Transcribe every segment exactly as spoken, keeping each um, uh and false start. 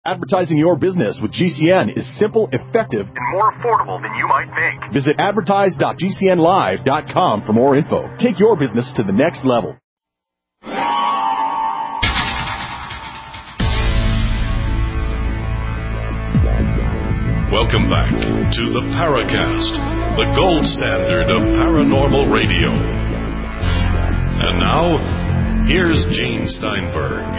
Advertising your business with G C N is simple, effective, and more affordable than you might think. Visit advertise dot g c n live dot com for more info. Take your business to the next level. Welcome back to the Paracast, the gold standard of paranormal radio. And now, here's Gene Steinberg.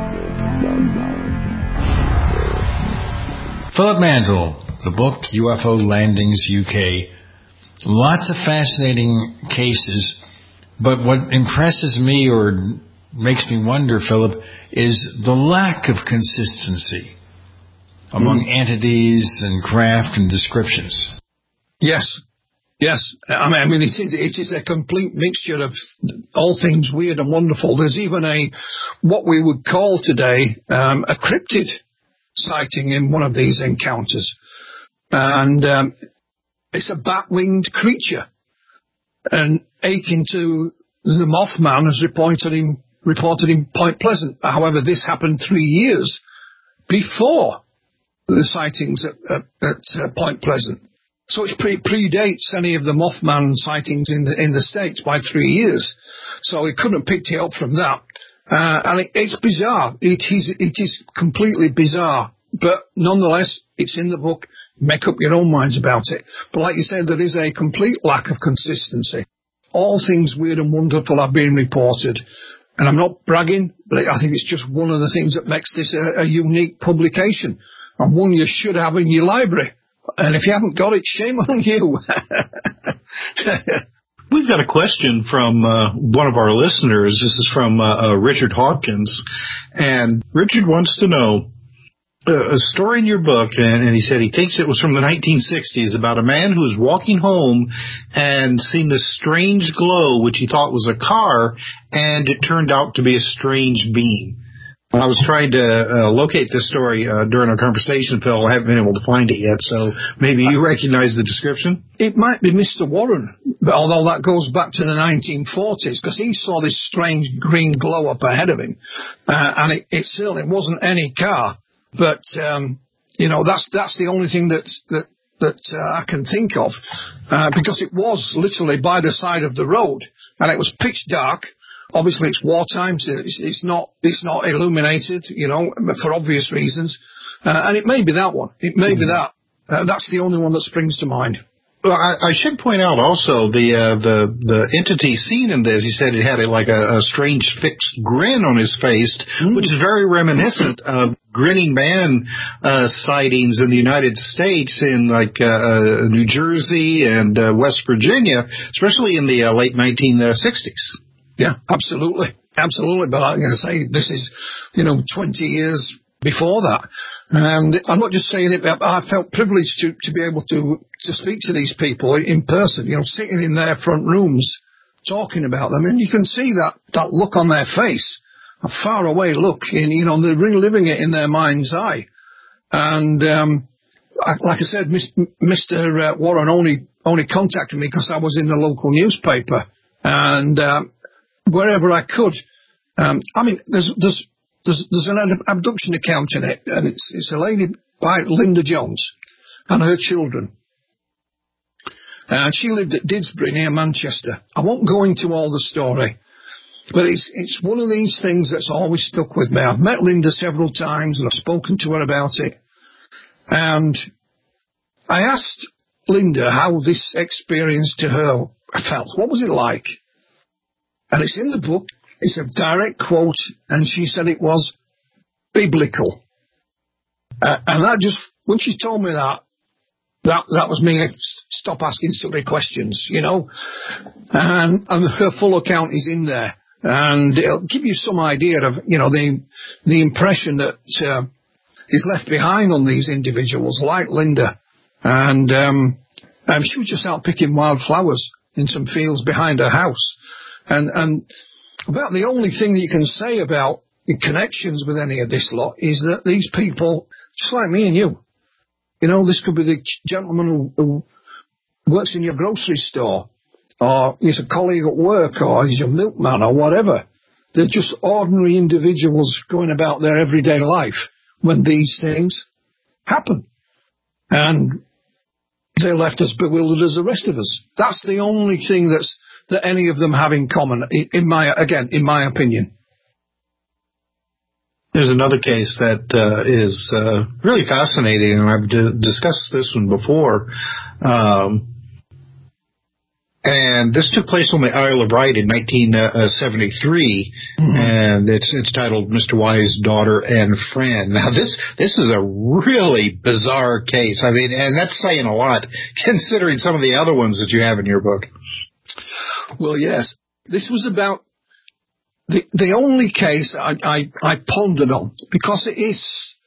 Philip Mantle, the book U F O Landings U K. Lots of fascinating cases, but what impresses me or makes me wonder, Philip, is the lack of consistency among mm. entities and craft and descriptions. Yes, yes. I mean, I mean it, is, it is a complete mixture of all things weird and wonderful. There's even a, what we would call today, um, a cryptid sighting in one of these encounters. And um, it's a bat-winged creature. And akin to the Mothman has reported in, reported in Point Pleasant. However, this happened three years before the sightings at, at, at uh, Point Pleasant. So it pre- predates any of the Mothman sightings in the in the States by three years. So he couldn't have picked it up from that. Uh, and it, it's bizarre. It is, it is completely bizarre. But nonetheless, it's in the book. Make up your own minds about it. But like you said, there is a complete lack of consistency. All things weird and wonderful have been reported. And I'm not bragging, but I think it's just one of the things that makes this a, a unique publication. And one you should have in your library. And if you haven't got it, shame on you. We've got a question from uh, one of our listeners. This is from uh, uh, Richard Hawkins. And Richard wants to know uh, a story in your book, and, and he said he thinks it was from the nineteen sixties, about a man who was walking home and seen this strange glow, which he thought was a car, and it turned out to be a strange being. I was trying to uh, locate this story uh, during our conversation, Phil. I haven't been able to find it yet, so maybe you recognize the description? It might be Mister Warren, but although that goes back to the nineteen forties, because he saw this strange green glow up ahead of him, uh, and it, it certainly wasn't any car. But, um, you know, that's that's the only thing that, that, that uh, I can think of, uh, because it was literally by the side of the road, and it was pitch dark. Obviously, it's wartime, so it's, it's not it's not illuminated, you know, for obvious reasons. Uh, and it may be that one. It may be that. Uh, that's the only one that springs to mind. Well, I, I should point out also the uh, the the entity seen in this. He said it had a, like a, a strange fixed grin on his face, mm. which is very reminiscent of grinning man uh, sightings in the United States, in like uh, New Jersey and uh, West Virginia, especially in the uh, late nineteen sixties. Yeah, absolutely. Absolutely. But like I say, this is, you know, twenty years before that. And I'm not just saying it, but I felt privileged to, to be able to, to speak to these people in person, you know, sitting in their front rooms, talking about them. And you can see that, that look on their face, a far away look, and, you know, they're reliving it in their mind's eye. And, um, I, like I said, Mister Warren only, only contacted me because I was in the local newspaper. And, um, wherever I could. Um, I mean, there's there's there's there's an abduction account in it, and it's it's a lady by Linda Jones and her children, and she lived at Didsbury near Manchester. I won't go into all the story, but it's it's one of these things that's always stuck with me. I've met Linda several times, and I've spoken to her about it, and I asked Linda how this experience to her felt. What was it like? And it's in the book. It's a direct quote, and she said it was biblical. Uh, and that just, when she told me that, that that was me. Stop asking silly questions, you know. And, and her full account is in there, and it'll give you some idea of, you know, the the impression that uh, is left behind on these individuals, like Linda. And um, um, she was just out picking wildflowers in some fields behind her house. And, and about the only thing that you can say about the connections with any of this lot is that these people, just like me and you, you know, this could be the gentleman who, who works in your grocery store, or he's a colleague at work, or he's your milkman, or whatever. They're just ordinary individuals going about their everyday life when these things happen. And they're left as bewildered as the rest of us. That's the only thing that's that any of them have in common, in my again, in my opinion. There's another case that uh, is uh, really fascinating, and I've d- discussed this one before. Um, and this took place on the Isle of Wight in nineteen seventy-three, mm-hmm. and it's it's titled Mister Y's Daughter and Friend. Now, this this is a really bizarre case. I mean, and that's saying a lot, considering some of the other ones that you have in your book. Well, yes. This was about the the only case I, I, I pondered on, because it is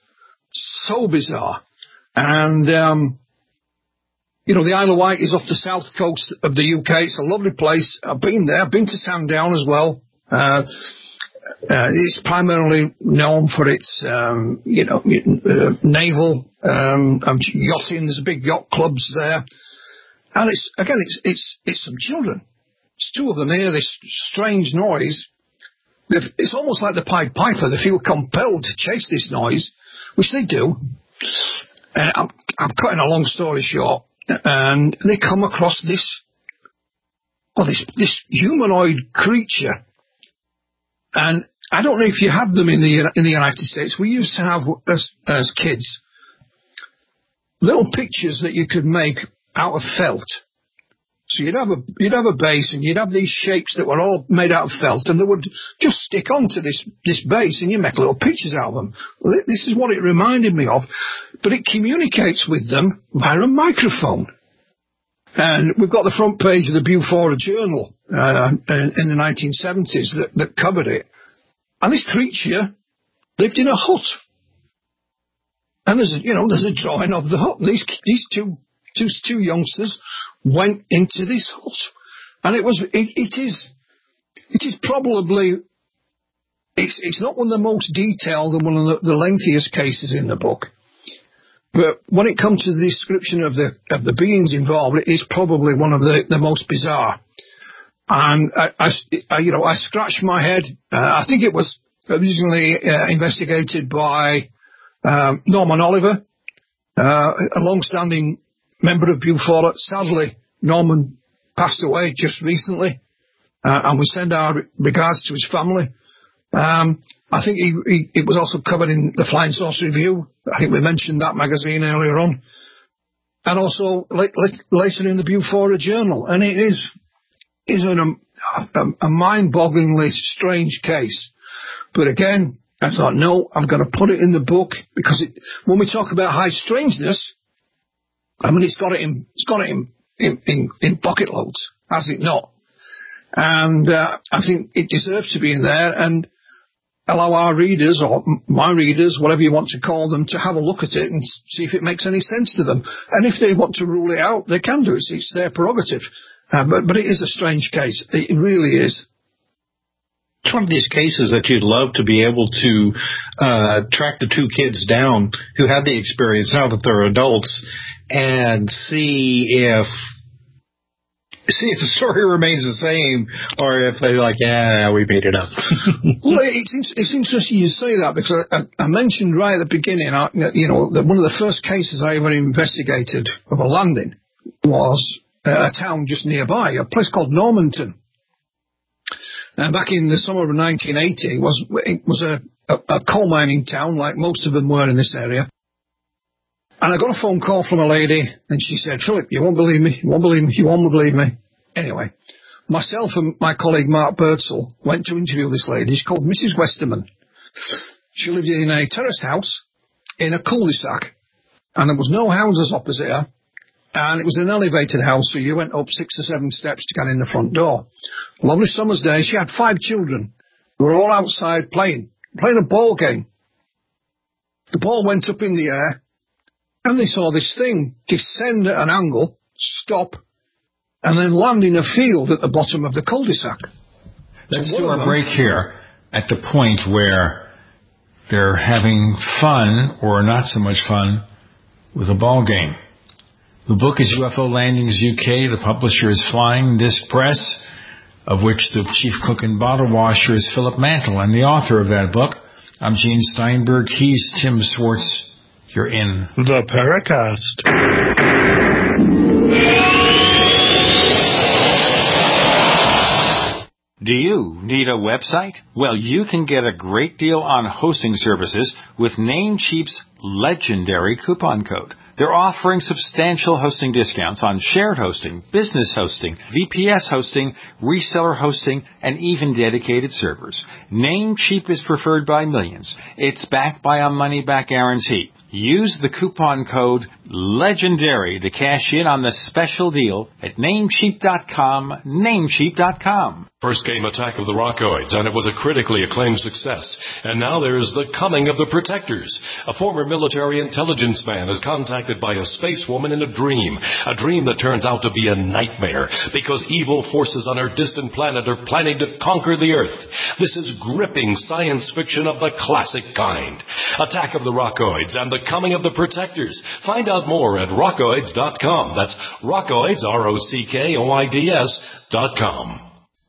so bizarre. And, um, you know, the Isle of Wight is off the south coast of the U K. It's a lovely place. I've been there. I've been to Sandown as well. Uh, uh, it's primarily known for its, um, you know, uh, naval um, yachting. There's big yacht clubs there. And it's, again, it's, it's, it's some children. It's two of them hear this strange noise. It's almost like the Pied Piper. They feel compelled to chase this noise, which they do. And I'm, I'm cutting a long story short. And they come across this, well, this, this humanoid creature. And I don't know if you have them in the in the United States. We used to have, as, as kids, little pictures that you could make out of felt. So you'd have a you'd have a base, and you'd have these shapes that were all made out of felt, and they would just stick onto this this base, and you make little pictures out of them. Well, this is what it reminded me of, but it communicates with them via a microphone. And we've got the front page of the Beaufort Journal uh, in, in the nineteen seventies that, that covered it. And this creature lived in a hut, and there's a, you know there's a drawing of the hut. These these two. Two, two youngsters went into this hut, and it was it, it is it is probably it's it's not one of the most detailed and one of the, the lengthiest cases in the book, but when it comes to the description of the of the beings involved, it is probably one of the, the most bizarre. And I, I, I you know I scratched my head. Uh, I think it was originally uh, investigated by um, Norman Oliver, uh, a long-standing member of Beaufort. Sadly, Norman passed away just recently, uh, and we send our regards to his family. Um, I think he, he, it was also covered in the Flying Saucer Review. I think we mentioned that magazine earlier on. And also later in the Beaufort Journal. And it is, is an, a, a mind-bogglingly strange case. But again, I thought, no, I'm going to put it in the book, because it, when we talk about high strangeness, I mean, it's got it in, it's got it in, in, in, in bucket loads, has it not? And uh, I think it deserves to be in there, and allow our readers, or my readers, whatever you want to call them, to have a look at it and see if it makes any sense to them. And if they want to rule it out, they can do it. It's their prerogative. Uh, but, but it is a strange case. It really is. It's one of these cases that you'd love to be able to uh, track the two kids down who had the experience now that they're adults, and see if see if the story remains the same, or if they're like, yeah, we made it up. Well, it's, it's interesting you say that, because I, I mentioned right at the beginning, I, you know, that one of the first cases I ever investigated of a landing was uh, a town just nearby, a place called Normanton. And back in the summer of nineteen eighty, it was, it was a, a, a coal mining town, like most of them were in this area. And I got a phone call from a lady, and she said, Philip, you won't believe me, you won't believe me, you won't believe me. Anyway, myself and my colleague Mark Birdsall went to interview this lady. She's called Missus Westerman. She lived in a terrace house in a cul-de-sac, and there was no houses opposite her, and it was an elevated house, so you went up six or seven steps to get in the front door. Lovely summer's day. She had five children who were all outside playing, playing a ball game. The ball went up in the air, and they saw this thing descend at an angle, stop, and then land in a field at the bottom of the cul-de-sac. Let's do a break here at the point where they're having fun, or not so much fun, with a ball game. The book is U F O Landings U K. The publisher is Flying Disc Press, of which the chief cook and bottle washer is Philip Mantle. And the author of that book, I'm Gene Steinberg. He's Tim Swartz. You're in the Paracast. Do you need a website? Well, you can get a great deal on hosting services with Namecheap's legendary coupon code. They're offering substantial hosting discounts on shared hosting, business hosting, V P S hosting, reseller hosting, and even dedicated servers. Namecheap is preferred by millions. It's backed by a money-back guarantee. Use the coupon code LEGENDARY to cash in on the special deal at Namecheap dot com, Namecheap dot com. First came Attack of the Rockoids, and it was a critically acclaimed success. And now there's The Coming of the Protectors. A former military intelligence man is contacted by a space woman in a dream. A dream that turns out to be a nightmare, because evil forces on her distant planet are planning to conquer the Earth. This is gripping science fiction of the classic kind. Attack of the Rockoids and The Coming of the Protectors. Find out more at rockoids dot com. That's Rockoids, R O C K O I D S dot com.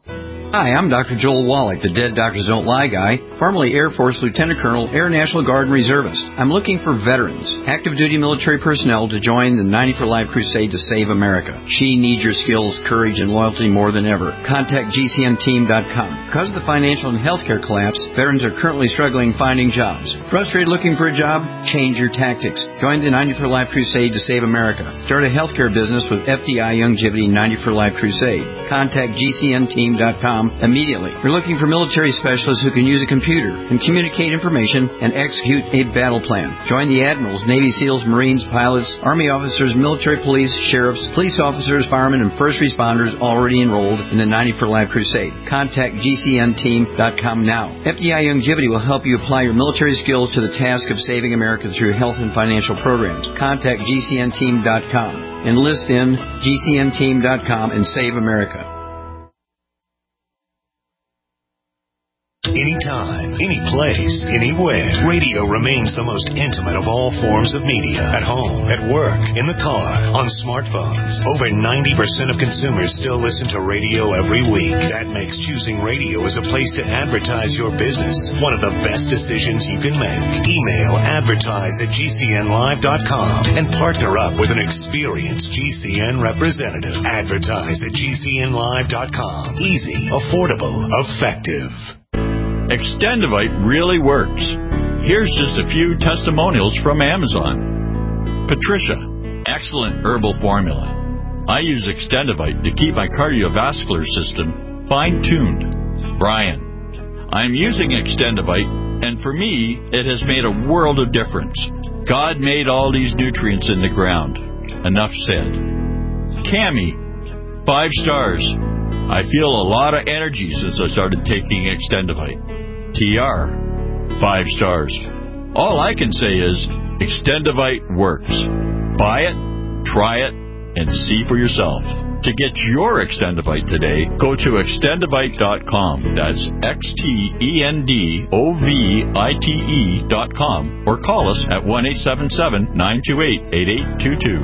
Hi, I'm Doctor Joel Wallach, the Dead Doctors Don't Lie guy, formerly Air Force Lieutenant Colonel, Air National Guard and Reservist. I'm looking for veterans, active duty military personnel to join the ninety for Life crusade to save America. She needs your skills, courage, and loyalty more than ever. Contact G C N team dot com. Because of the financial and healthcare collapse, veterans are currently struggling finding jobs. Frustrated looking for a job? Change your tactics. Join the ninety for Life crusade to save America. Start a healthcare business with F D I Youngevity ninety for Life crusade. Contact G C N team dot com immediately. We're looking for military specialists who can use a computer and communicate information and execute a battle plan. Join the admirals, Navy SEALs, Marines, pilots, Army officers, military police, sheriffs, police officers, firemen, and first responders already enrolled in the ninety for Life crusade. Contact G C N team dot com now. F D I Youngevity will help you apply your military skills to the task of saving America through health and financial programs. Contact G C N team dot com. Enlist in G C N team dot com and save America. Anytime, any place, anywhere. Radio remains the most intimate of all forms of media. At home, at work, in the car, on smartphones. Over ninety percent of consumers still listen to radio every week. That makes choosing radio as a place to advertise your business one of the best decisions you can make. Email advertise at G C N live dot com and partner up with an experienced G C N representative. Advertise at G C N live dot com. Easy, affordable, effective. Extendivite really works. Here's just a few testimonials from Amazon. Patricia, excellent herbal formula. I use Extendivite to keep my cardiovascular system fine-tuned. Brian, I'm using Extendivite, and for me, it has made a world of difference. God made all these nutrients in the ground. Enough said. Cammie, five stars. I feel a lot of energy since I started taking Extendivite. T R, five stars. All I can say is Extendivite works. Buy it, try it, and see for yourself. To get your Extendivite today, go to extendivite dot com. That's X T E N D O V I T E dot com. Or call us at one eight seven seven, nine two eight, eight eight two two.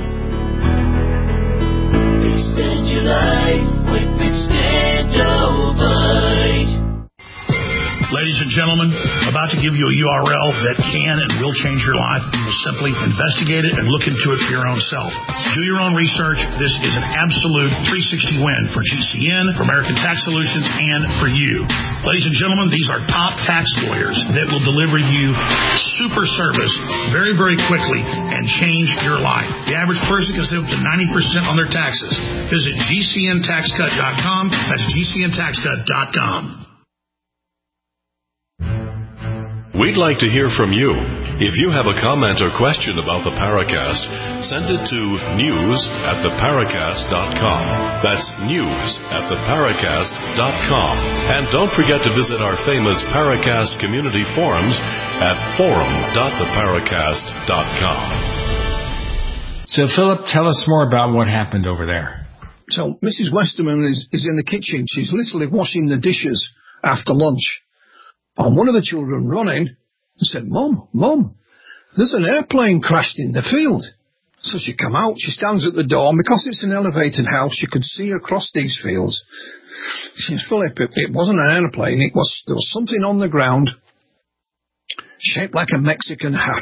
Extend your life with Extendivite. Ladies and gentlemen, about to give you a U R L that can and will change your life. Simply investigate it and look into it for your own self. Do your own research. This is an absolute three sixty win for G C N, for American Tax Solutions, and for you. Ladies and gentlemen, these are top tax lawyers that will deliver you super service very, very quickly and change your life. The average person can save up to ninety percent on their taxes. Visit G C N tax cut dot com. That's G C N tax cut dot com. We'd like to hear from you. If you have a comment or question about the Paracast, send it to news at the paracast dot com. That's news at the paracast dot com. And don't forget to visit our famous Paracast community forums at forum dot the paracast dot com. So, Philip, tell us more about what happened over there. So, Missus Westerman is, is in the kitchen. She's literally washing the dishes after lunch. And one of the children running and said, Mum, Mum, there's an airplane crashed in the field. So she came out, she stands at the door, and because it's an elevated house, you could see across these fields. She says, Philip, it, it wasn't an airplane, it was, there was something on the ground. shaped like a Mexican hat.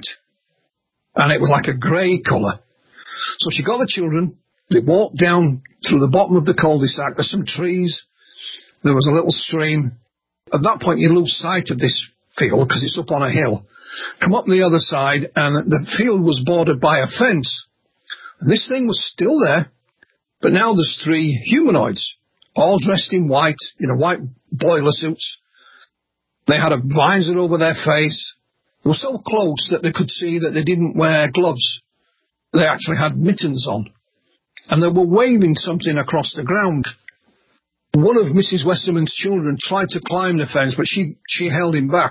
And it was like a grey colour. So she got the children. They walked down through the bottom of the cul-de-sac. There's some trees. There was a little stream. At that point, you lose sight of this field because it's up on a hill. Come up the other side, and the field was bordered by a fence. And this thing was still there, but now there's three humanoids, all dressed in white, you know, white boiler suits. They had a visor over their face. They were so close that they could see that they didn't wear gloves. They actually had mittens on. And they were waving something across the ground. One of Missus Westerman's children tried to climb the fence, but she, she held him back.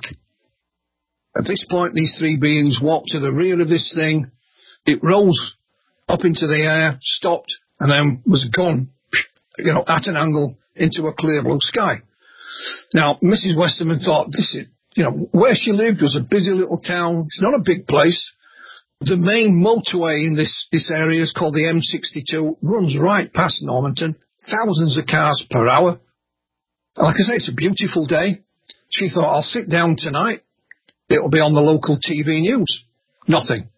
At this point, these three beings walked to the rear of this thing. It rose up into the air, stopped, and then was gone, you know, at an angle into a clear blue sky. Now, Missus Westerman thought, this is, you know, where she lived was a busy little town. It's not a big place. The main motorway in this, this area is called the M sixty-two, runs right past Normanton, thousands of cars per hour. And like I say, it's a beautiful day. She thought, I'll sit down tonight. It'll be on the local T V news. Nothing.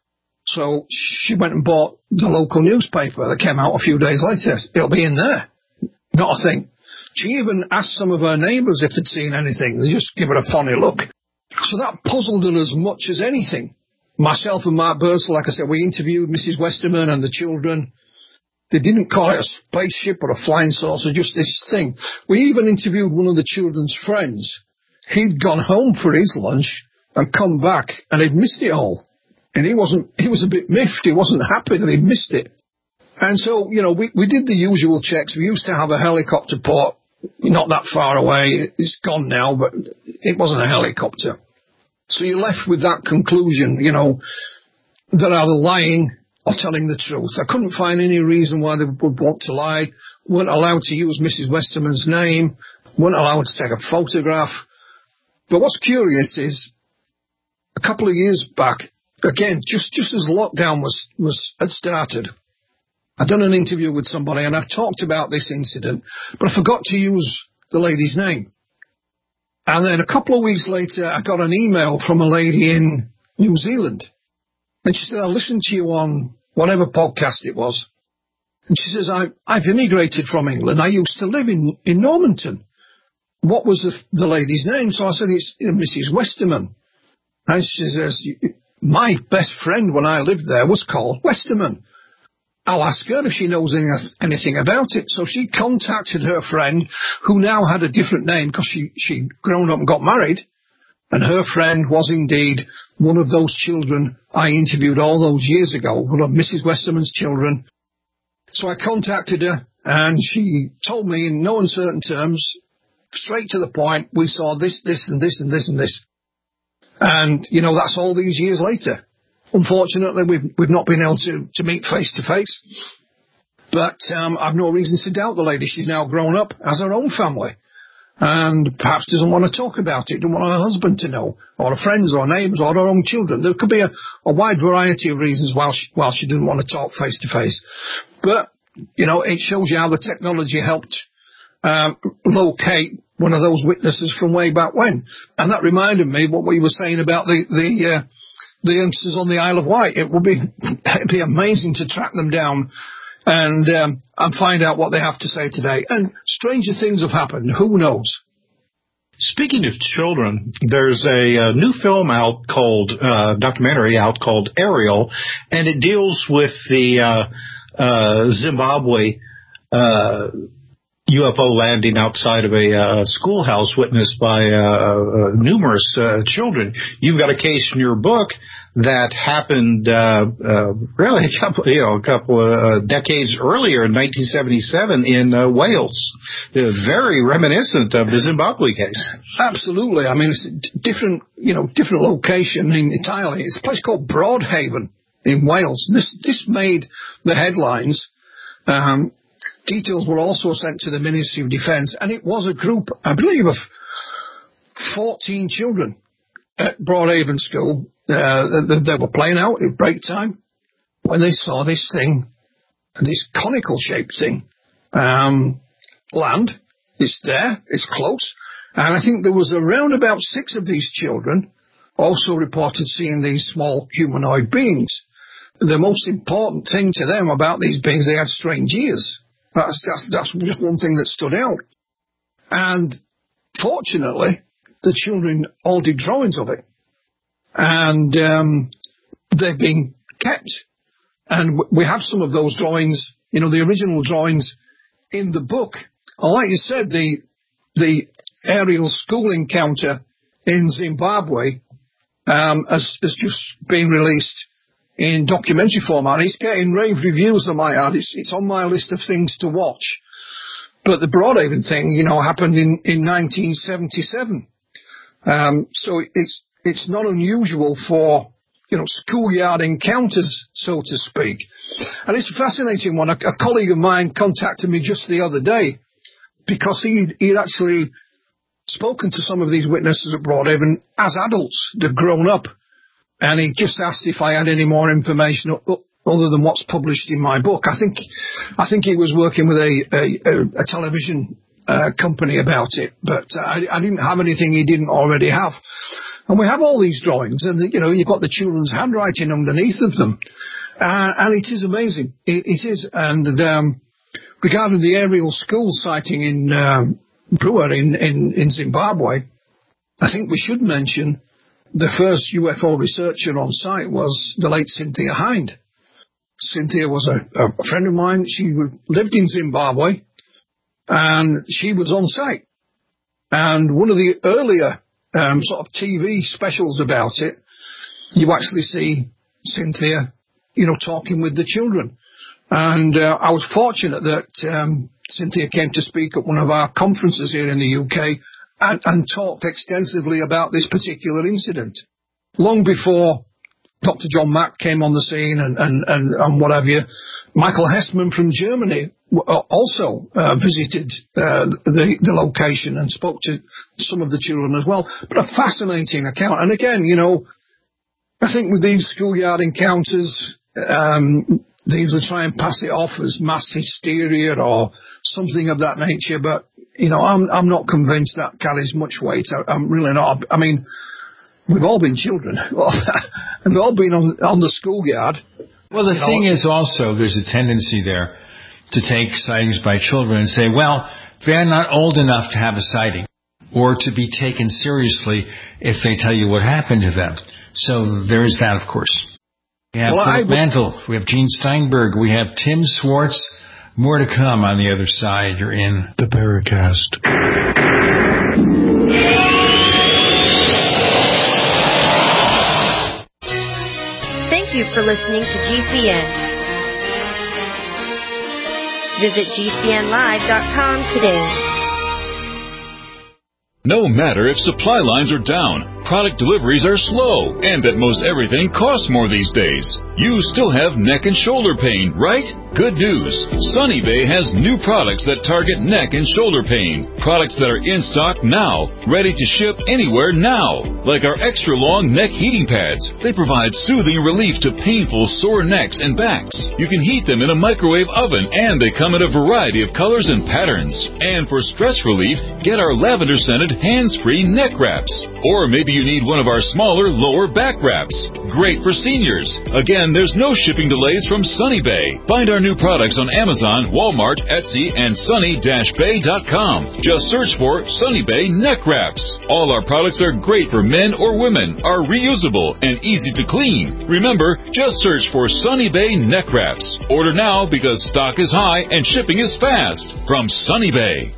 So she went and bought the local newspaper that came out a few days later. It'll be in there. Not a thing. She even asked some of her neighbours if they'd seen anything. They just give her a funny look. So that puzzled her as much as anything. Myself and Mark Bursell, like I said, we interviewed Missus Westerman and the children. They didn't call it a spaceship or a flying saucer, just this thing. We even interviewed one of the children's friends. He'd gone home for his lunch and come back, and he'd missed it all. And he wasn't, he was a bit miffed. He wasn't happy that he'd missed it. And so, you know, we, we did the usual checks. We used to have a helicopter port not that far away. It's gone now, but it wasn't a helicopter. So you're left with that conclusion, you know, they're either lying or telling the truth. I couldn't find any reason why they would want to lie. Weren't allowed to use Missus Westerman's name. Weren't allowed to take a photograph. But what's curious is, a couple of years back, again, just, just as lockdown was, was had started, I'd done an interview with somebody and I talked about this incident, but I forgot to use the lady's name. And then a couple of weeks later, I got an email from a lady in New Zealand. And she said, I listened to you on whatever podcast it was. And she says, I, I've immigrated from England. I used to live in, in Normanton. What was the, the lady's name? So I said, it's Missus Westerman. And she says, my best friend when I lived there was called Westerman. I'll ask her if she knows anything about it. So she contacted her friend, who now had a different name because she, she'd grown up and got married. And her friend was indeed one of those children I interviewed all those years ago, one of Missus Westerman's children. So I contacted her, and she told me in no uncertain terms, straight to the point, we saw this, this, and this, and this, and this. And, you know, that's all these years later. Unfortunately, we've, we've not been able to, to meet face to face. But um, I've no reason to doubt the lady. She's now grown up, has her own family, and perhaps doesn't want to talk about it, doesn't want her husband to know, or her friends or neighbours or her own children. There could be a, a wide variety of reasons why she, why she didn't want to talk face to face. But, you know, it shows you how the technology helped um, locate one of those witnesses from way back when. And that reminded me what we were saying about the the, uh, the youngsters on the Isle of Wight. It would be it'd be amazing to track them down and um, and find out what they have to say today. And stranger things have happened. Who knows? Speaking of children, there's a, a new film out called, uh, documentary out called Ariel, and it deals with the uh, uh, Zimbabwe uh, U F O landing outside of a uh, schoolhouse witnessed by uh, uh, numerous uh, children. You've got a case in your book that happened uh, uh, really a couple, you know, a couple of uh, decades earlier in nineteen seventy-seven in uh, Wales. Uh, very reminiscent of the Zimbabwe case. Absolutely. I mean, it's a different, you know, different location in entirely. It's a place called Broadhaven in Wales. This this made the headlines. Um, details were also sent to the Ministry of Defence, and it was a group, I believe, of fourteen children at Broadhaven School. Uh, they, they were playing out at break time when they saw this thing, this conical-shaped thing, um, land. It's there, it's close, and I think there was around about six of these children also reported seeing these small humanoid beings. The most important thing to them about these beings, they had strange ears. That's, that's, that's just one thing that stood out. And fortunately, the children all did drawings of it. And um, they've been kept. And we have some of those drawings, you know, the original drawings in the book. And like you said, the the aerial school encounter in Zimbabwe um, has, has just been released in documentary format. It's getting rave reviews, I might add. It's, it's on my list of things to watch. But the Broadhaven thing, you know, happened in, in nineteen seventy-seven. Um, so it's it's not unusual for, you know, schoolyard encounters, so to speak. And it's a fascinating one. A, a colleague of mine contacted me just the other day because he'd, he'd actually spoken to some of these witnesses at Broadhaven as adults. They'd grown up. And he just asked if I had any more information other than what's published in my book. I think I think he was working with a, a, a television uh, company about it, but I, I didn't have anything he didn't already have. And we have all these drawings, and, you know, you've got the children's handwriting underneath of them. Uh, and it is amazing. It, it is. And um, regarding the aerial school sighting in um, Brewer in, in, in Zimbabwe, I think we should mention the first U F O researcher on site was the late Cynthia Hind. Cynthia was a, a friend of mine. She lived in Zimbabwe, and she was on site. And one of the earlier um, sort of T V specials about it, you actually see Cynthia, you know, talking with the children. And uh, I was fortunate that um, Cynthia came to speak at one of our conferences here in the U K, And, and talked extensively about this particular incident. Long before Doctor John Mack came on the scene and, and, and, and what have you, Michael Hessman from Germany also uh, visited uh, the, the location and spoke to some of the children as well. But a fascinating account. And again, you know, I think with these schoolyard encounters, um, they usually try and pass it off as mass hysteria or something of that nature, but you know, I'm I'm not convinced that carries much weight. I, I'm really not. I mean, we've all been children. We've all been on, on the schoolyard. Well, the you thing know. is also there's a tendency there to take sightings by children and say, well, they're not old enough to have a sighting or to be taken seriously if they tell you what happened to them. So there is that, of course. We have well, Philip I, Mantle. We have Gene Steinberg. We have Tim Swartz. More to come on the other side. You're in the Paracast. Thank you for listening to G C N. Visit G C N live dot com today. No matter if supply lines are down, product deliveries are slow, and that most everything costs more these days, you still have neck and shoulder pain, right? Good news. Sunny Bay has new products that target neck and shoulder pain. Products that are in stock now, ready to ship anywhere now. Like our extra long neck heating pads. They provide soothing relief to painful sore necks and backs. You can heat them in a microwave oven, and they come in a variety of colors and patterns. And for stress relief, get our lavender scented hands-free neck wraps. Or maybe you need one of our smaller lower back wraps. Great for seniors. Again, there's no shipping delays from Sunny Bay. Find our new products on Amazon, Walmart, Etsy, and sunny dash bay dot com. Just search for Sunny Bay Neck Wraps. All our products are great for men or women, are reusable, and easy to clean. Remember, just search for Sunny Bay Neck Wraps. Order now because stock is high and shipping is fast. From Sunny Bay.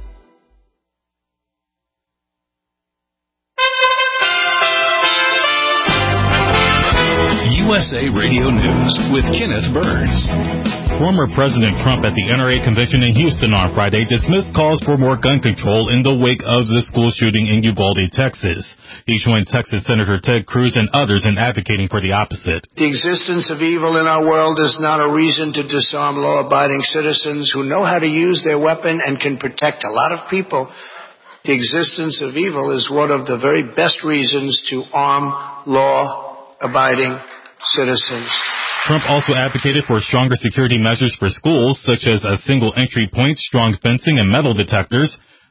U S A Radio News with Kenneth Burns. Former President Trump at the N R A convention in Houston on Friday dismissed calls for more gun control in the wake of the school shooting in Uvalde, Texas. He joined Texas Senator Ted Cruz and others in advocating for the opposite. The existence of evil in our world is not a reason to disarm law-abiding citizens who know how to use their weapon and can protect a lot of people. The existence of evil is one of the very best reasons to arm law-abiding citizens. Trump also advocated for stronger security measures for schools, such as a single entry point, strong fencing, and metal detectors.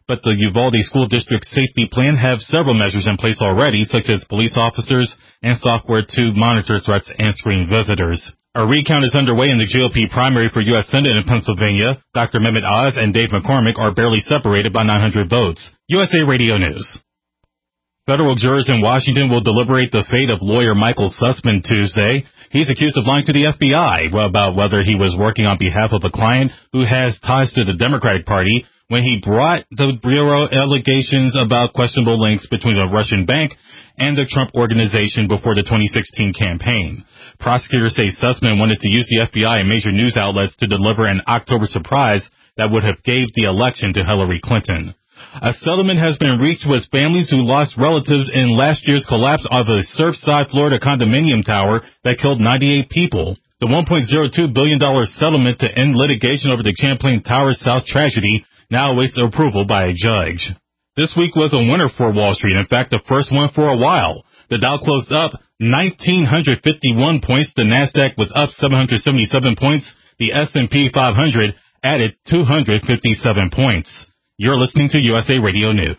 but the Uvalde School District Safety Plan have several measures in place already, such as police officers and software to monitor threats and screen visitors. A recount is underway in the G O P primary for U S Senate in Pennsylvania. Doctor Mehmet Oz and Dave McCormick are barely separated by nine hundred votes. U S A Radio News. Federal jurors in Washington will deliberate the fate of lawyer Michael Sussman Tuesday. He's accused of lying to the F B I about whether he was working on behalf of a client who has ties to the Democratic Party when he brought the Bureau allegations about questionable links between a Russian bank and the Trump organization before the twenty sixteen campaign. Prosecutors say Sussman wanted to use the F B I and major news outlets to deliver an October surprise that would have gave the election to Hillary Clinton. A settlement has been reached with families who lost relatives in last year's collapse of a Surfside, Florida condominium tower that killed ninety-eight people. The one point oh two billion dollars settlement to end litigation over the Champlain Towers South tragedy now awaits approval by a judge. This week was a winner for Wall Street, in fact, the first one for a while. The Dow closed up one thousand nine hundred fifty-one points, the Nasdaq was up seven hundred seventy-seven points, the S and P five hundred added two hundred fifty-seven points. You're listening to U S A Radio News.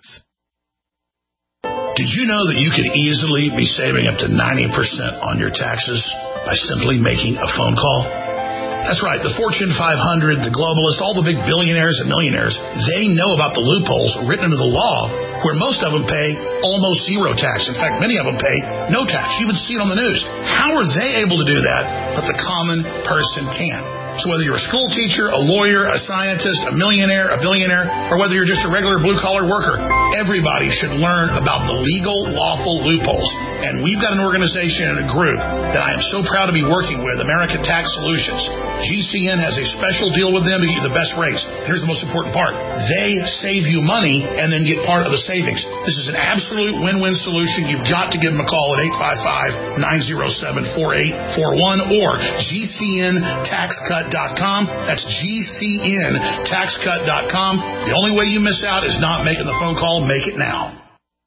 Did you know that you could easily be saving up to ninety percent on your taxes by simply making a phone call? That's right. The Fortune five hundred, the globalists, all the big billionaires and millionaires, they know about the loopholes written into the law where most of them pay almost zero tax. In fact, many of them pay no tax. You even see it on the news. How are they able to do that, but the common person can't? So whether you're a school teacher, a lawyer, a scientist, a millionaire, a billionaire, or whether you're just a regular blue-collar worker, everybody should learn about the legal, lawful loopholes. And we've got an organization and a group that I am so proud to be working with, American Tax Solutions. G C N has a special deal with them to get you the best rates. Here's the most important part. They save you money and then get part of the savings. This is an absolute win-win solution. You've got to give them a call at eight five five, nine oh seven, four eight four one or G C N tax cut dot com. That's G C N tax cut dot com. The only way you miss out is not making the phone call. Make it now.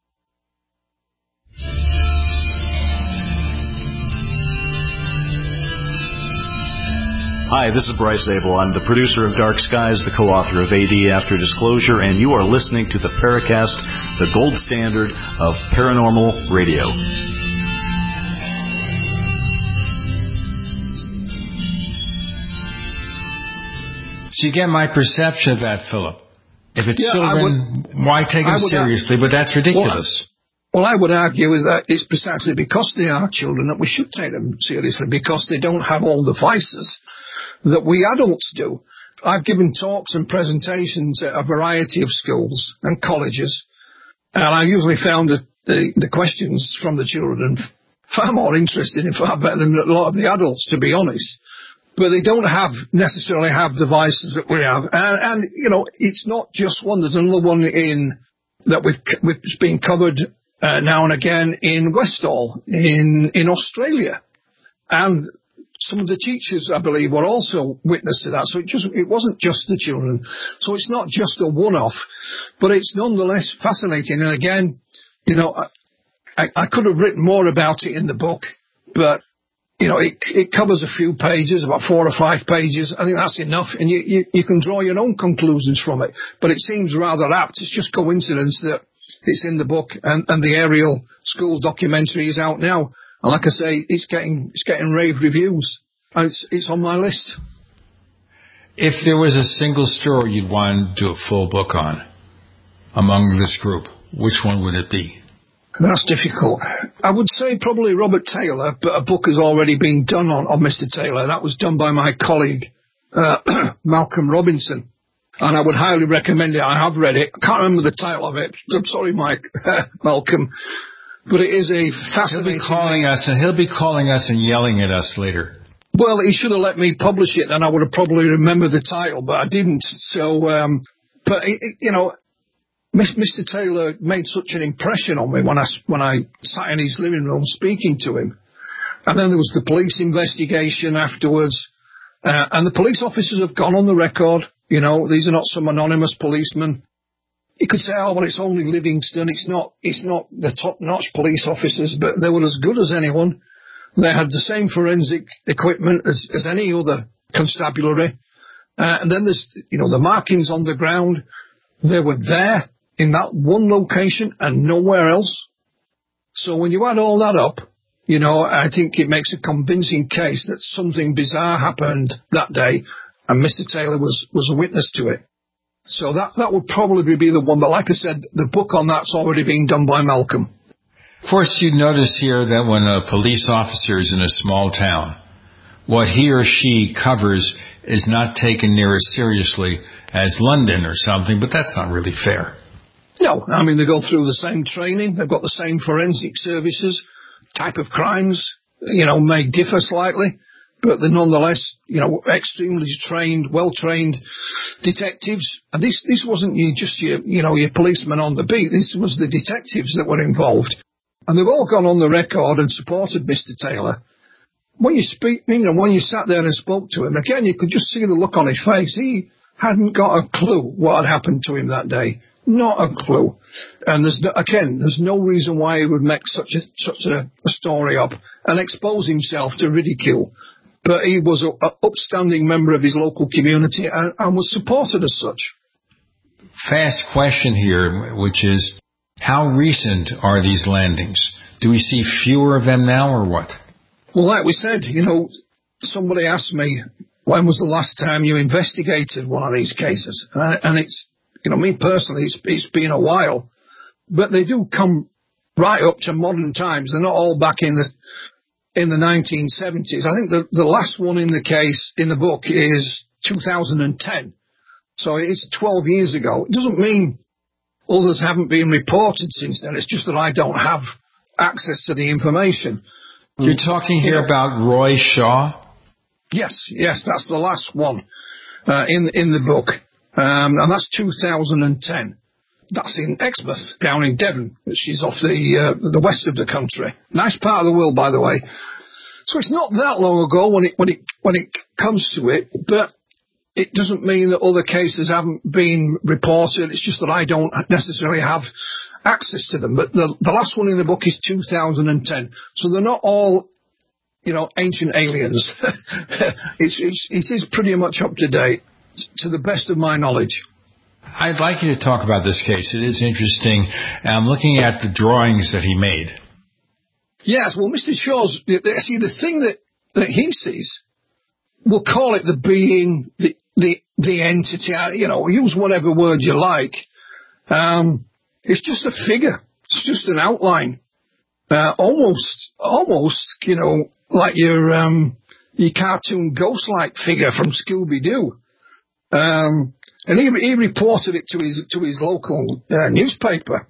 Hi, this is Bryce Abel. I'm the producer of Dark Skies, the co-author of A D After Disclosure, and you are listening to the Paracast, the gold standard of paranormal radio. So you get my perception of that, Philip. If it's yeah, children, would, why take them seriously? But that's ridiculous. Well, well, I would argue that it's precisely because they are children that we should take them seriously, because they don't have all the vices that we adults do. I've given talks and presentations at a variety of schools and colleges, and I usually found that the, the questions from the children far more interesting and far better than a lot of the adults, to be honest. But they don't have necessarily have the vices that we have. And, and you know, it's not just one. There's another one in that we've, we've been covered uh, now and again in Westall in, in Australia. And some of the teachers, I believe, were also witness to that. So it just, it wasn't just the children. So it's not just a one-off, but it's nonetheless fascinating. And again, you know, I, I, I could have written more about it in the book, but you know, it, it covers a few pages, about four or five pages. I think that's enough, and you, you, you can draw your own conclusions from it. But it seems rather apt. It's just coincidence that it's in the book, and, and the Ariel School documentary is out now. And like I say, it's getting it's getting rave reviews. And it's it's on my list. If there was a single story you'd want to do a full book on among this group, which one would it be? That's difficult. I would say probably Robert Taylor, but a book has already been done on, on Mister Taylor. That was done by my colleague, uh, Malcolm Robinson. And I would highly recommend it. I have read it. I can't remember the title of it. I'm sorry, Mike, Malcolm. But it is a fascinating... He'll be calling us, and he'll be calling us and yelling at us later. Well, he should have let me publish it, and I would have probably remembered the title, but I didn't. So, um, but, it, it, you know... Mister Taylor made such an impression on me when I, when I sat in his living room speaking to him. And then there was the police investigation afterwards. Uh, and the police officers have gone on the record. You know, these are not some anonymous policemen. You could say, oh, well, it's only Livingston. It's not, it's not the top-notch police officers, but they were as good as anyone. They had the same forensic equipment as, as any other constabulary. Uh, and then there's, you know, the markings on the ground. They were there in that one location and nowhere else. So when you add all that up, you know, I think it makes a convincing case that something bizarre happened that day, and Mister Taylor was, was a witness to it. So that, that would probably be the one. But like I said, the book on that's already being done by Malcolm. Of course, you notice here that when a police officer is in a small town, what he or she covers is not taken near as seriously as London or something, but that's not really fair. No, I mean, they go through the same training. They've got the same forensic services. Type of crimes, you know, may differ slightly, but they're nonetheless, you know, extremely trained, well-trained detectives. And this, this wasn't you, just your, you know, your policeman on the beat. This was the detectives that were involved. And they've all gone on the record and supported Mister Taylor. When you speak, you know, when you sat there and spoke to him, again, you could just see the look on his face. He hadn't got a clue what had happened to him that day. Not a clue. And there's no, again, there's no reason why he would make such a such a, a story up and expose himself to ridicule. But he was an upstanding member of his local community and, and was supported as such. Fast question here, which is, how recent are these landings? Do we see fewer of them now or what? Well, like we said, you know, somebody asked me, when was the last time you investigated one of these cases? And, and it's, you know, me personally, it's, it's been a while. But they do come right up to modern times. They're not all back in the in the nineteen seventies. I think the, the last one in the case, in the book, is two thousand ten. So it's twelve years ago. It doesn't mean others haven't been reported since then. It's just that I don't have access to the information. You're talking here about Roy Shaw? Yes, yes, that's the last one uh, in in the book. Um, and that's two thousand ten. That's in Exmouth, down in Devon, which is off the uh, the west of the country. Nice part of the world, by the way. So it's not that long ago when it when it when it comes to it, but it doesn't mean that other cases haven't been reported. It's just that I don't necessarily have access to them. But the the last one in the book is two thousand ten. So they're not all, you know, ancient aliens. it's, it's it is pretty much up to date, to the best of my knowledge. I'd like you to talk about this case. It is interesting. I'm looking at the drawings that he made. Yes, well, Mister Shaw's, see, the thing that, that he sees, we'll call it the being, the the, the entity, you know, use whatever word you like. Um, it's just a figure. It's just an outline. Uh, almost, almost, you know, like your, um, your cartoon ghost-like figure from Scooby-Doo. Um, and he, he reported it to his to his local uh, newspaper.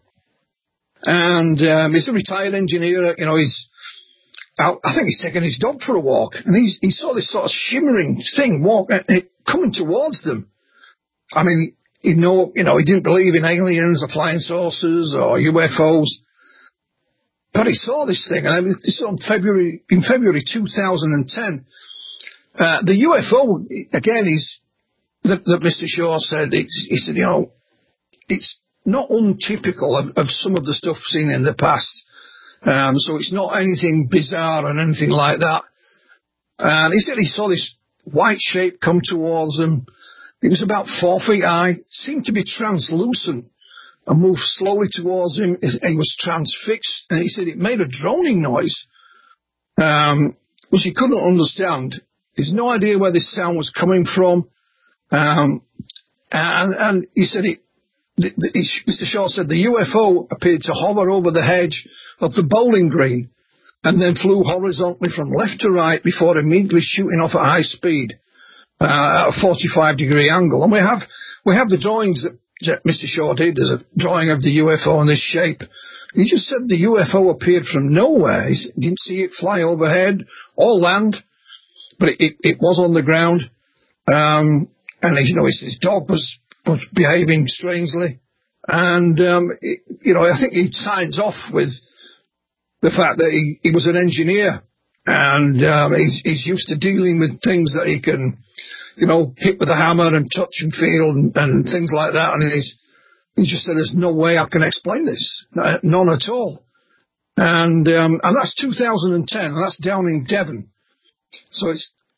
And um, he's a retired engineer. You know, he's out, I think he's taking his dog for a walk, and he's he saw this sort of shimmering thing walk uh, coming towards them. I mean, he know you know he didn't believe in aliens or flying saucers or U F Os, but he saw this thing, and this on February in February two thousand ten. Uh, the U F O again is. That, that Mister Shaw said, it's, he said, you know, it's not untypical of, of some of the stuff seen in the past. Um, so it's not anything bizarre and anything like that. And he said he saw this white shape come towards him. It was about four feet high, seemed to be translucent, and moved slowly towards him. He was transfixed, and he said it made a droning noise, um, which he couldn't understand. There's no idea where this sound was coming from. Um, and, and he said, it, the, the, he, Mister Shaw said the U F O appeared to hover over the hedge of the bowling green and then flew horizontally from left to right before immediately shooting off at high speed, uh, at a forty-five degree angle. And we have, we have the drawings that, that Mister Shaw did. There's a drawing of the U F O in this shape. He just said the U F O appeared from nowhere. He didn't see it fly overhead or land, but it, it, it was on the ground. Um, And, you know, his, his dog was, was behaving strangely. And, um, it, you know, I think he signs off with the fact that he, he was an engineer. And um, he's, he's used to dealing with things that he can, you know, hit with a hammer and touch and feel and, and things like that. And he's, he just said, there's no way I can explain this. None at all. And um, and that's two thousand ten. And that's down in Devon. So it's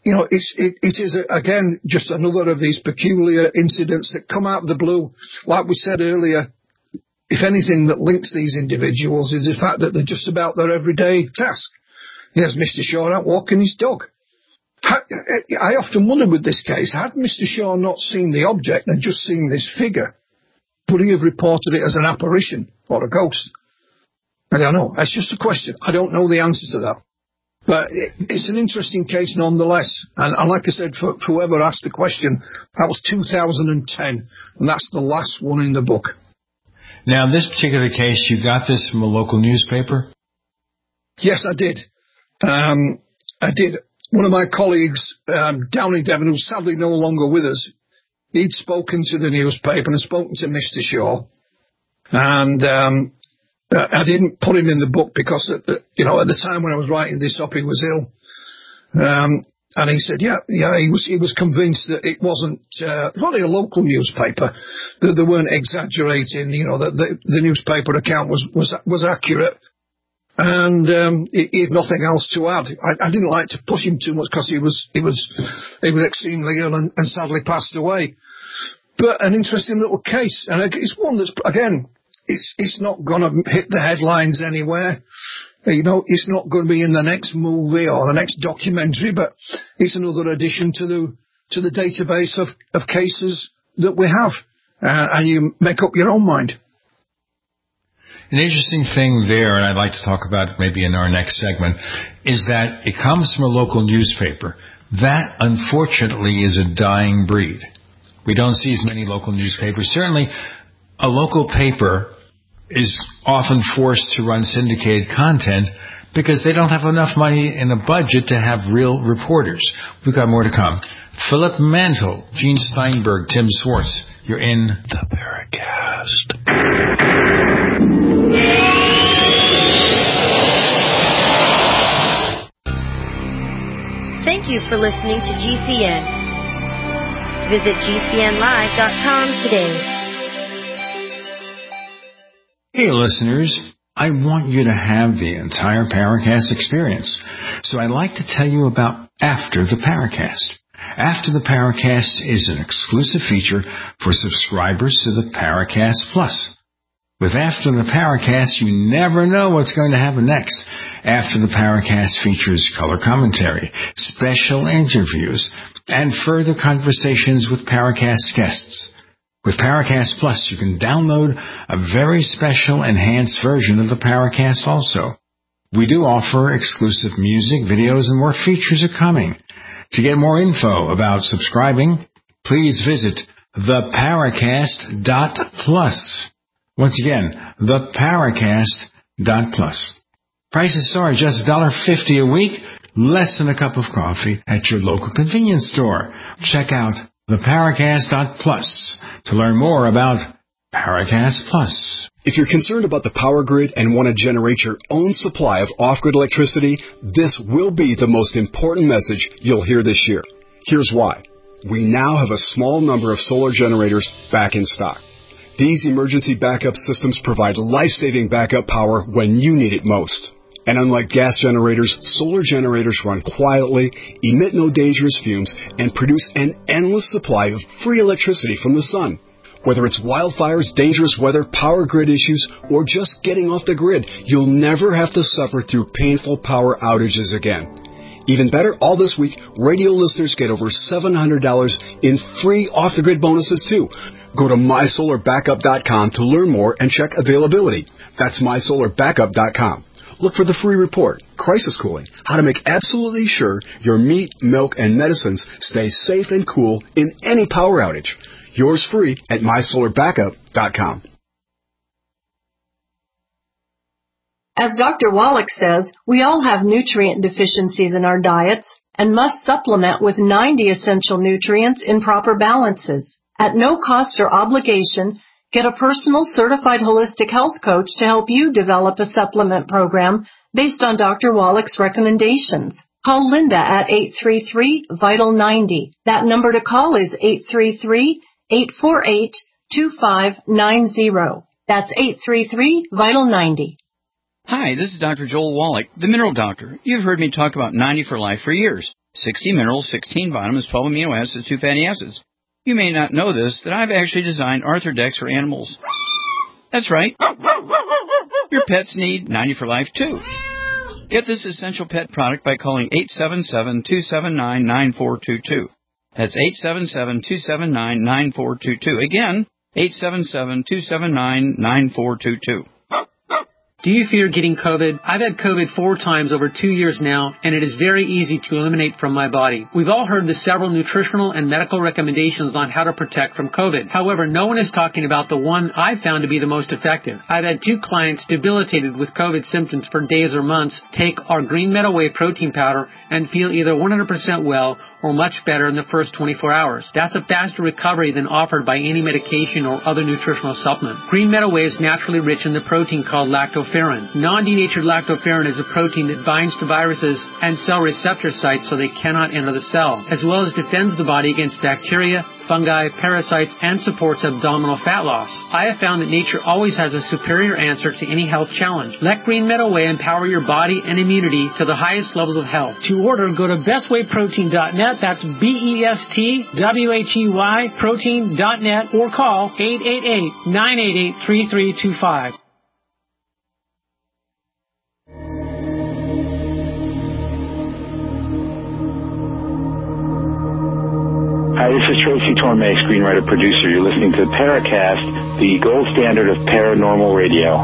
you know, it's, it, it is, a, again, just another of these peculiar incidents that come out of the blue. Like we said earlier, if anything that links these individuals is the fact that they're just about their everyday task. Here's Mister Shaw out walking his dog. I often wonder with this case, had Mister Shaw not seen the object and just seen this figure, would he have reported it as an apparition or a ghost? I don't know. It's just a question. I don't know the answer to that. But it's an interesting case nonetheless. And, and like I said, for, for whoever asked the question, that was two thousand ten, and that's the last one in the book. Now, this particular case, you got this from a local newspaper? Yes, I did. Um, I did. One of my colleagues um, down in Devon, who's sadly no longer with us, he'd spoken to the newspaper and spoken to Mister Shaw. And um, I didn't put him in the book because, at the, you know, at the time when I was writing this up, he was ill. Um, and he said, yeah, yeah, he was he was convinced that it wasn't uh, only a local newspaper, that they weren't exaggerating, you know, that the, the newspaper account was, was, was accurate. And um, he, he had nothing else to add. I, I didn't like to push him too much because he was he was he was extremely ill and, and sadly passed away. But an interesting little case, and it's one that's again, it's it's not going to hit the headlines anywhere. You know, it's not going to be in the next movie or the next documentary, but it's another addition to the to the database of, of cases that we have, uh, and you make up your own mind. An interesting thing there, and I'd like to talk about maybe in our next segment, is that it comes from a local newspaper. That, unfortunately, is a dying breed. We don't see as many local newspapers. Certainly, a local paper is often forced to run syndicated content because they don't have enough money in the budget to have real reporters. We've got more to come. Philip Mantle, Gene Steinberg, Tim Swartz. You're in the Paracast. Thank you for listening to G C N. Visit G C N live dot com today. Hey listeners, I want you to have the entire Paracast experience. So I'd like to tell you about After the Paracast. After the Paracast is an exclusive feature for subscribers to the Paracast Plus. With After the Paracast, you never know what's going to happen next. After the Paracast features color commentary, special interviews, and further conversations with Paracast guests. With Paracast Plus, you can download a very special enhanced version of the Paracast also. We do offer exclusive music, videos, and more features are coming. To get more info about subscribing, please visit the paracast dot plus. Once again, the paracast dot plus. Prices are just one dollar fifty a week, less than a cup of coffee at your local convenience store. Check out the paracast dot plus to learn more about Paracast Plus. If you're concerned about the power grid and want to generate your own supply of off-grid electricity, this will be the most important message you'll hear this year. Here's why. We now have a small number of solar generators back in stock. These emergency backup systems provide life-saving backup power when you need it most. And unlike gas generators, solar generators run quietly, emit no dangerous fumes, and produce an endless supply of free electricity from the sun. Whether it's wildfires, dangerous weather, power grid issues, or just getting off the grid, you'll never have to suffer through painful power outages again. Even better, all this week, radio listeners get over seven hundred dollars in free off-the-grid bonuses, too. Go to my solar backup dot com to learn more and check availability. That's my solar backup dot com. Look for the free report, Crisis Cooling, how to make absolutely sure your meat, milk, and medicines stay safe and cool in any power outage. Yours free at my solar backup dot com. As Doctor Wallach says, we all have nutrient deficiencies in our diets and must supplement with ninety essential nutrients in proper balances. At no cost or obligation, get a personal certified holistic health coach to help you develop a supplement program based on Doctor Wallach's recommendations. Call Linda at eight three three, vital ninety. That number to call is eight three three, eight four eight, two five nine zero. That's eight three three, vital ninety. Hi, this is Doctor Joel Wallach, the Mineral Doctor. You've heard me talk about ninety for Life for years. sixty minerals, sixteen vitamins, twelve amino acids, two fatty acids. You may not know this, that I've actually designed Arthrodex for animals. That's right. Your pets need ninety for life, too. Get this essential pet product by calling eight seven seven, two seven nine, nine four two two. That's eight seven seven, two seven nine, nine four two two. Again, eight seven seven, two seven nine, nine four two two. Do you fear getting COVID? I've had COVID four times over two years now, and it is very easy to eliminate from my body. We've all heard the several nutritional and medical recommendations on how to protect from COVID. However, no one is talking about the one I've found to be the most effective. I've had two clients debilitated with COVID symptoms for days or months take our Green Meadow Whey protein powder and feel either one hundred percent well or much better in the first twenty-four hours. That's a faster recovery than offered by any medication or other nutritional supplement. Green Meadow Whey is naturally rich in the protein called lactoferrin. Non-denatured lactoferrin is a protein that binds to viruses and cell receptor sites so they cannot enter the cell, as well as defends the body against bacteria, fungi, parasites, and supports abdominal fat loss. I have found that nature always has a superior answer to any health challenge. Let Green Meadow Whey empower your body and immunity to the highest levels of health. To order, go to best way protein dot net. That's B E S T W H E Y protein dot net or call eight eight eight, nine eight eight, three three two five. Hi, this is Tracy Torme, screenwriter, producer. You're listening to Paracast, the gold standard of paranormal radio.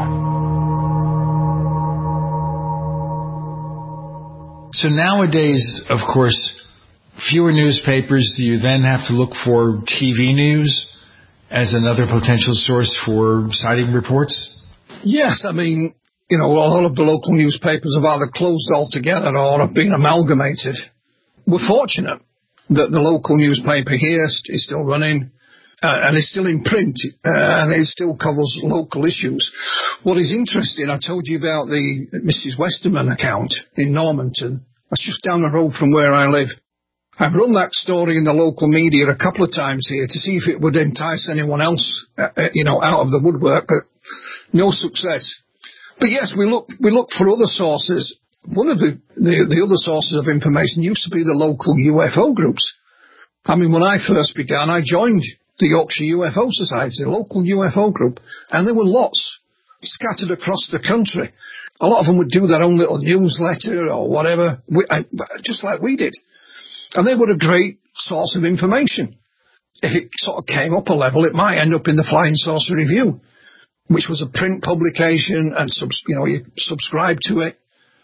So nowadays, of course, fewer newspapers. Do you then have to look for T V news as another potential source for sighting reports? Yes, I mean, you know, a lot of the local newspapers have either closed altogether or have been amalgamated. We're fortunate that the local newspaper here is still running uh, and is still in print uh, and it still covers local issues. What is interesting, I told you about the Missus Westerman account in Normanton. That's just down the road from where I live. I've run that story in the local media a couple of times here to see if it would entice anyone else, uh, uh, you know, out of the woodwork, but no success. But yes, we look we look for other sources. One of the, the, the other sources of information used to be the local U F O groups. I mean, when I first began, I joined the Yorkshire U F O Society, a local U F O group, and there were lots scattered across the country. A lot of them would do their own little newsletter or whatever, just like we did. And they were a great source of information. If it sort of came up a level, it might end up in the Flying Saucer Review, which was a print publication, and subs- you know, you subscribe to it.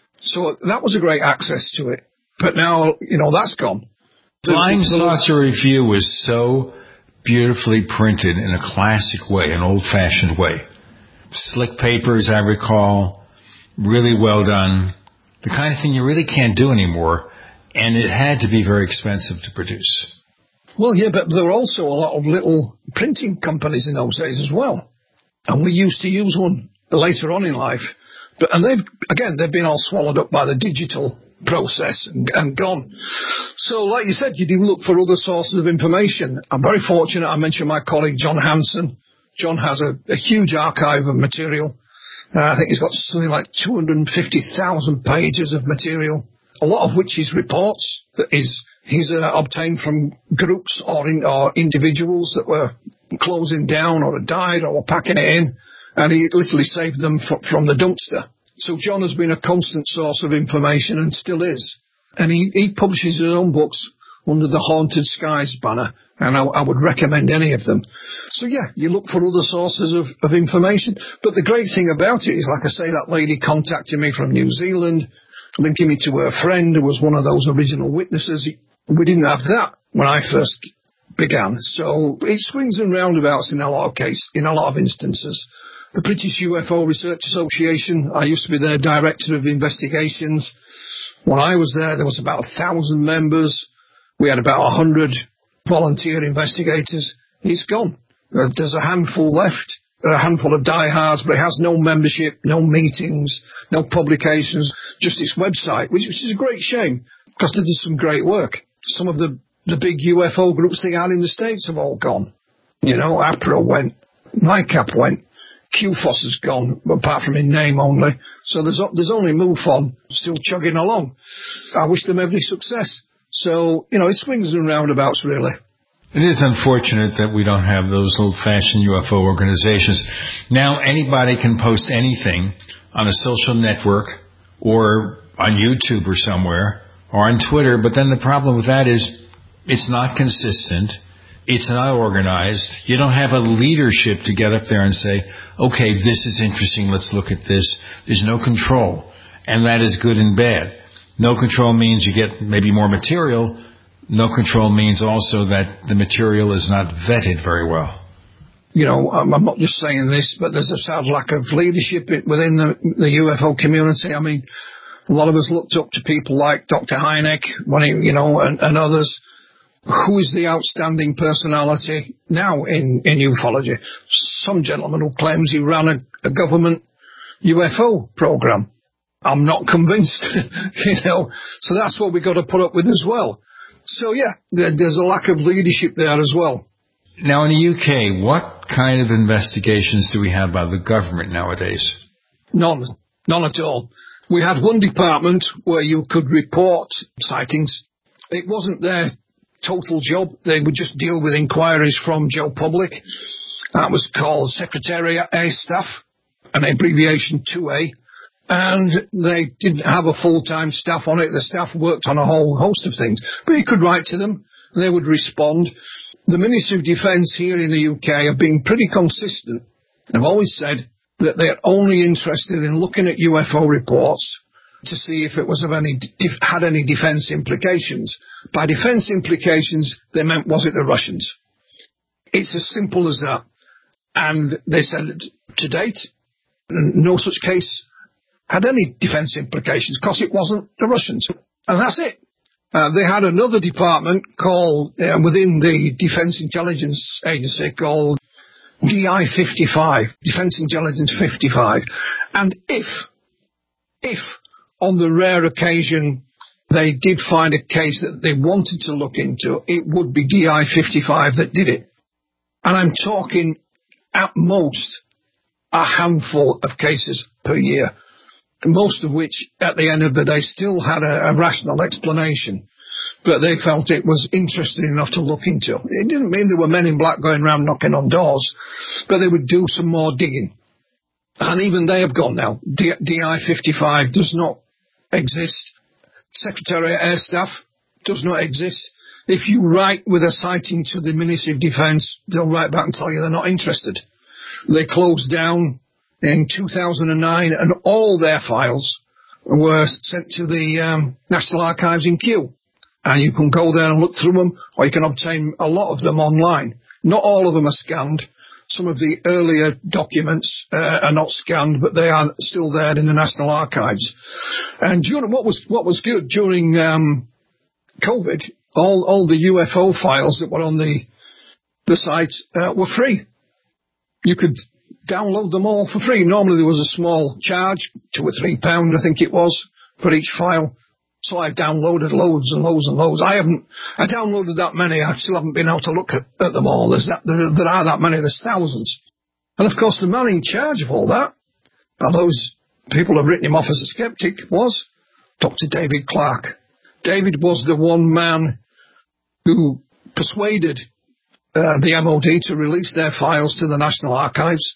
So that was a great access to it. But now, you know, that's gone. The Flying Saucer Review was so beautifully printed in a classic way, an old-fashioned way. Slick paper, as I recall, really well done. The kind of thing you really can't do anymore, and it had to be very expensive to produce. Well, yeah, but there were also a lot of little printing companies in those days as well. And we used to use one later on in life. But, and they've, again, they've been all swallowed up by the digital process and, and gone. So, like you said, you do look for other sources of information. I'm very fortunate. I mentioned my colleague, John Hanson. John has a, a huge archive of material. Uh, I think he's got something like two hundred fifty thousand pages of material, a lot of which is reports that is, he's uh, obtained from groups or, in, or individuals that were closing down or had died or were packing it in. And he literally saved them from, from the dumpster. So John has been a constant source of information and still is. And he, he publishes his own books under the Haunted Skies banner, and I, I would recommend any of them. So yeah, you look for other sources of, of information. But the great thing about it is, like I say, that lady contacted me from New Zealand, linking me to her friend who was one of those original witnesses. We didn't have that when I first began. So it swings and roundabouts in a lot of cases, in a lot of instances. The British U F O Research Association, I used to be their Director of Investigations. When I was there, there was about a thousand members. We had about a hundred volunteer investigators. It's gone. There's a handful left, a handful of diehards, but it has no membership, no meetings, no publications, just its website, which, which is a great shame because they did some great work. Some of the, the big U F O groups they had in the States have all gone. You know, APRA went, NICAP went. Q F O S has gone, apart from in name only. So there's there's only MUFON still chugging along. I wish them every success. So, you know, it swings and roundabouts, really. It is unfortunate that we don't have those old-fashioned U F O organizations. Now anybody can post anything on a social network or on YouTube or somewhere or on Twitter, but then the problem with that is it's not consistent. It's not organized. You don't have a leadership to get up there and say, okay, this is interesting, let's look at this. There's no control, and that is good and bad. No control means you get maybe more material. No control means also that the material is not vetted very well. You know, I'm not just saying this, but there's a sad lack of leadership within the, the U F O community. I mean, a lot of us looked up to people like Doctor Hynek, when he, you know, and, and others. Who is the outstanding personality now in, in ufology? Some gentleman who claims he ran a, a government U F O program. I'm not convinced, you know. So that's what we've got to put up with as well. So, yeah, there, there's a lack of leadership there as well. Now, in the U K, what kind of investigations do we have by the government nowadays? None. None at all. We had one department where you could report sightings. It wasn't their total job. They would just deal with inquiries from Joe Public. That was called Secretariat A Staff, an abbreviation two A. And they didn't have a full-time staff on it. The staff worked on a whole host of things. But you could write to them. They would respond. The Ministry of Defence here in the U K have been pretty consistent. They've always said that they're only interested in looking at U F O reports to see if it was of any had any defence implications. By defence implications, they meant, was it the Russians? It's as simple as that. And they said, to date, no such case had any defence implications because it wasn't the Russians. And that's it. Uh, they had another department called, uh, within the Defence Intelligence Agency called D I fifty-five, Defence Intelligence fifty-five. And if, if on the rare occasion they did find a case that they wanted to look into, it would be D I fifty-five that did it. And I'm talking at most a handful of cases per year, most of which, at the end of the day, still had a, a rational explanation. But they felt it was interesting enough to look into. It didn't mean there were men in black going around knocking on doors, but they would do some more digging. And even they have gone now. D I fifty-five does not exist. Secretariat Air Staff does not exist. If you write with a citing to the Ministry of Defence, they'll write back and tell you they're not interested. They closed down in two thousand nine, and all their files were sent to the um, National Archives in Kew. And you can go there and look through them, or you can obtain a lot of them online. Not all of them are scanned. Some of the earlier documents uh, are not scanned, but they are still there in the National Archives. And during, what was what was good during um, COVID, all all the U F O files that were on the the site uh, were free. You could download them all for free. Normally there was a small charge, two or three pound, I think it was, for each file. So I downloaded loads and loads and loads. I haven't, I downloaded that many. I still haven't been able to look at, at them all. There's that, there, there are that many. There's thousands. And of course, the man in charge of all that, and those people have written him off as a skeptic, was Doctor David Clarke. David was the one man who persuaded uh, the M O D to release their files to the National Archives.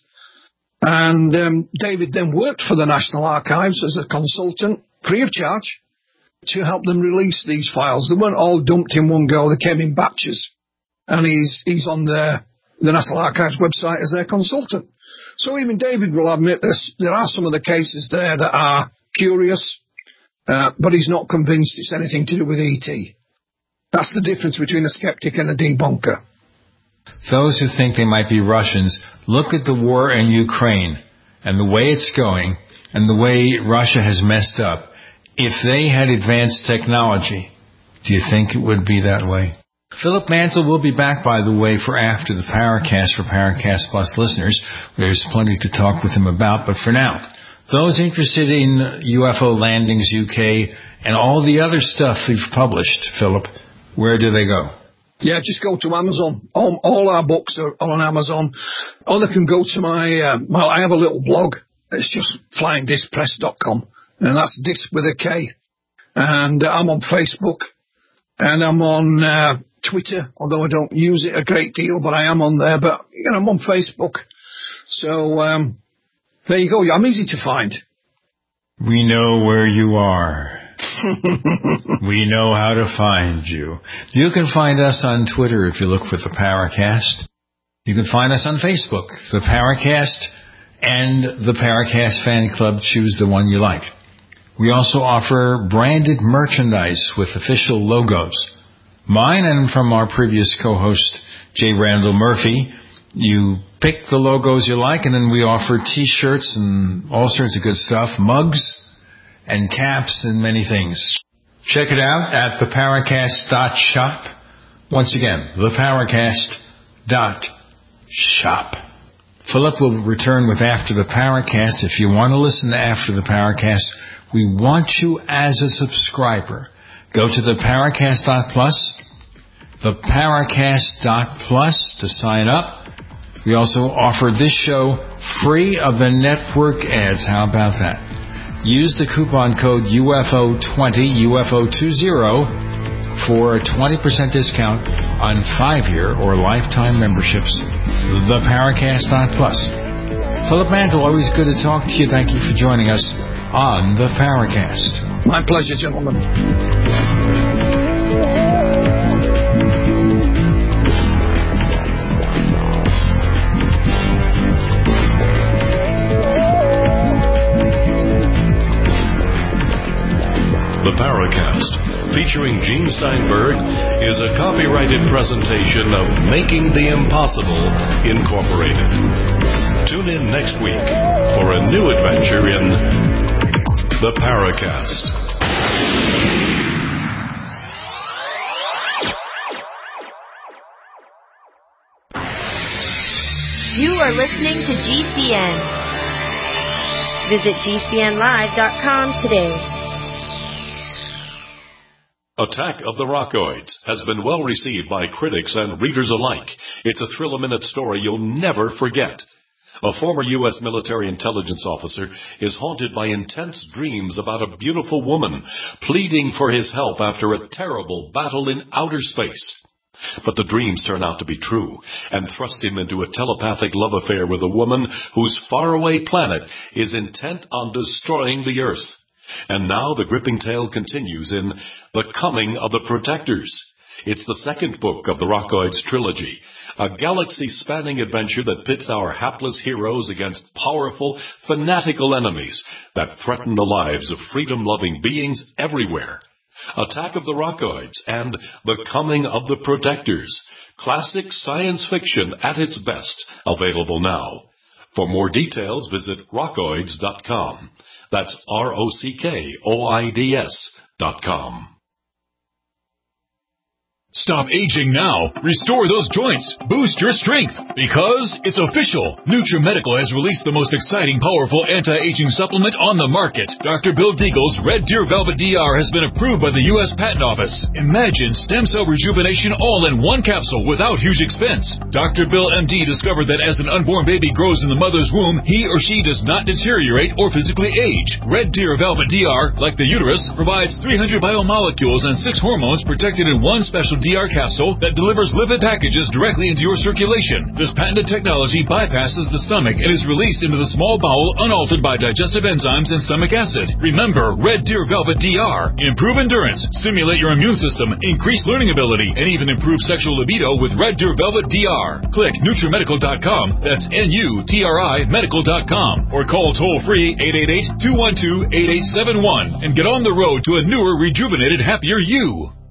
And um, David then worked for the National Archives as a consultant, free of charge, to help them release these files. They weren't all dumped in one go. They came in batches. And he's he's on their, the National Archives website as their consultant. So even David will admit this. There are some of the cases there that are curious, uh, but he's not convinced it's anything to do with E T. That's the difference between a skeptic and a debunker. Those who think they might be Russians, look at the war in Ukraine and the way it's going and the way Russia has messed up. If they had advanced technology, do you think it would be that way? Philip Mantle will be back, by the way, for after the Paracast for Paracast Plus listeners. There's plenty to talk with him about, but for now, those interested in U F O Landings U K and all the other stuff you've published, Philip, where do they go? Yeah, just go to Amazon. All, all our books are on Amazon. Or they can go to my, uh, well, I have a little blog. It's just flying disc press dot com. And that's disc with a K. And uh, I'm on Facebook. And I'm on uh, Twitter, although I don't use it a great deal, but I am on there. But, you know, I'm on Facebook. So, um, there you go. I'm easy to find. We know where you are. We know how to find you. You can find us on Twitter if you look for the Paracast. You can find us on Facebook, the Paracast, and the Paracast Fan Club. Choose the one you like. We also offer branded merchandise with official logos. Mine and from our previous co-host, J. Randall Murphy. You pick the logos you like, and then we offer T-shirts and all sorts of good stuff, mugs and caps and many things. Check it out at the paracast dot shop. Once again, the paracast dot shop. Philip will return with After the Paracast. If you want to listen to After the Paracast, we want you as a subscriber. Go to the paracast dot plus, the paracast dot plus to sign up. We also offer this show free of the network ads. How about that? Use the coupon code U F O twenty, U F O twenty, for a twenty percent discount on five-year or lifetime memberships. the paracast dot plus. Philip Mantle, always good to talk to you. Thank you for joining us on the Paracast. My pleasure, gentlemen. The Paracast, featuring Gene Steinberg, is a copyrighted presentation of Making the Impossible, Incorporated. Tune in next week for a new adventure in The Paracast. You are listening to G C N. Visit G C N live dot com today. Attack of the Rockoids has been well received by critics and readers alike. It's a thrill-a-minute story you'll never forget. A former U S military intelligence officer is haunted by intense dreams about a beautiful woman pleading for his help after a terrible battle in outer space. But the dreams turn out to be true and thrust him into a telepathic love affair with a woman whose faraway planet is intent on destroying the Earth. And now the gripping tale continues in The Coming of the Protectors. It's the second book of the Rockoids trilogy, a galaxy-spanning adventure that pits our hapless heroes against powerful, fanatical enemies that threaten the lives of freedom-loving beings everywhere. Attack of the Rockoids and The Coming of the Protectors. Classic science fiction at its best, available now. For more details, visit rockoids dot com. That's R O C K O I D S dot com. Stop aging now. Restore those joints. Boost your strength. Because it's official. NutriMedical has released the most exciting, powerful anti-aging supplement on the market. Doctor Bill Deagle's Red Deer Velvet D R has been approved by the U S Patent Office. Imagine stem cell rejuvenation all in one capsule without huge expense. Doctor Bill M D discovered that as an unborn baby grows in the mother's womb, he or she does not deteriorate or physically age. Red Deer Velvet D R, like the uterus, provides three hundred biomolecules and six hormones protected in one special D R capsule that delivers lipid packages directly into your circulation. This patented technology bypasses the stomach and is released into the small bowel unaltered by digestive enzymes and stomach acid. Remember, Red Deer Velvet D R. Improve endurance, stimulate your immune system, increase learning ability, and even improve sexual libido with Red Deer Velvet D R. Click Nutri Medical dot com. That's N U T R I Medical dot com. Or call toll-free eight eight eight, two one two, eight eight seven one and get on the road to a newer, rejuvenated, happier you.